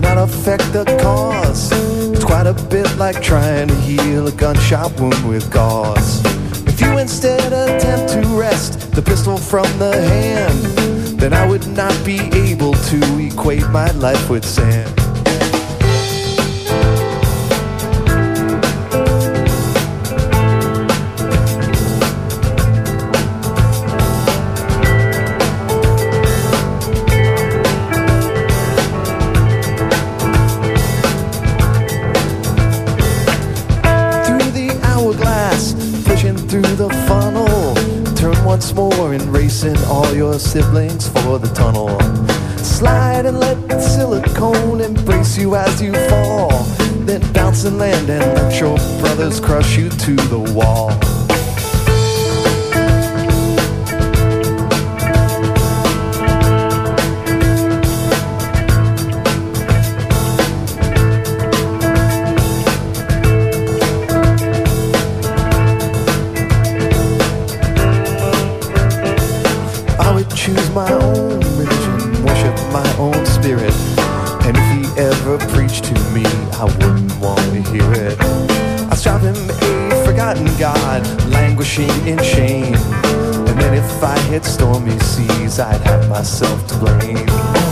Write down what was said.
but not affect the cause. It's quite a bit like trying to heal a gunshot wound with gauze. If you instead attempt to wrest the pistol from the hand, then I would not be able to equate my life with sand. Through the funnel, turn once more and racing all your siblings for the tunnel. Slide and let silicone embrace you as you fall, then bounce and land and let your brothers crush you to the wall. Choose my own religion, worship my own spirit, and if he ever preached to me, I wouldn't want to hear it. I'd stop him a forgotten God, languishing in shame, and then if I hit stormy seas, I'd have myself to blame.